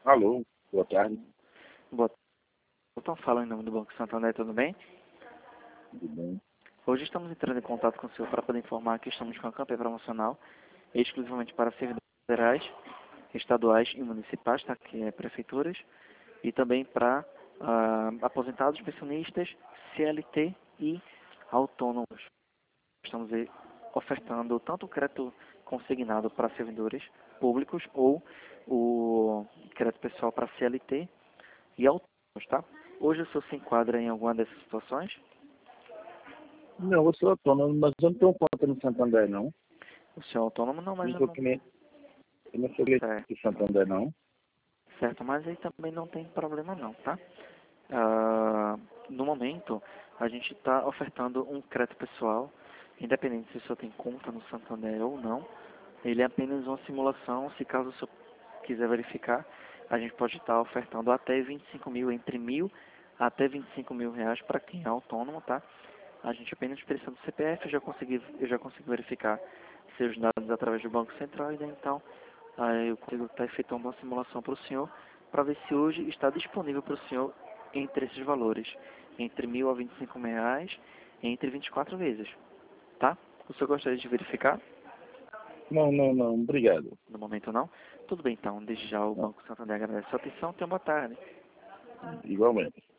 Alô, boa tarde. Boa tarde. Então, fala em nome do Banco Santander, tudo bem? Tudo bem? Hoje estamos entrando em contato com o senhor para poder informar que estamos com a campanha promocional exclusivamente para servidores federais, estaduais e municipais, tá? Que é prefeituras, e também para aposentados, pensionistas, CLT e autônomos. Estamos ofertando tanto o crédito consignado para servidores públicos ou o crédito pessoal para CLT e autônomos, tá? Hoje o senhor se enquadra em alguma dessas situações? Não, eu sou autônomo, mas eu não tenho conta no Santander, não. O senhor é autônomo não, mas Não eu sou não... cliente, eu não sou cliente Certo, do Santander, não. certo, mas aí também não tem problema não, tá? No momento, a gente está ofertando um crédito pessoal, independente se o senhor tem conta no Santander ou não. Ele é apenas uma simulação, se caso o senhor quiser verificar, a gente pode estar ofertando até 25 mil, entre mil até 25 mil reais para quem é autônomo, tá? A gente apenas precisa do CPF, eu já consegui verificar seus dados através do Banco Central, e daí então eu consigo estar efetuando uma simulação para o senhor, para ver se hoje está disponível para o senhor entre esses valores, entre mil a 25 mil reais, entre 24 vezes, tá? O senhor gostaria de verificar? Não, não, não, obrigado. No momento não? Tudo bem então, desde já o Não, Banco Santander agradece a sua atenção, tenha uma boa tarde. igualmente.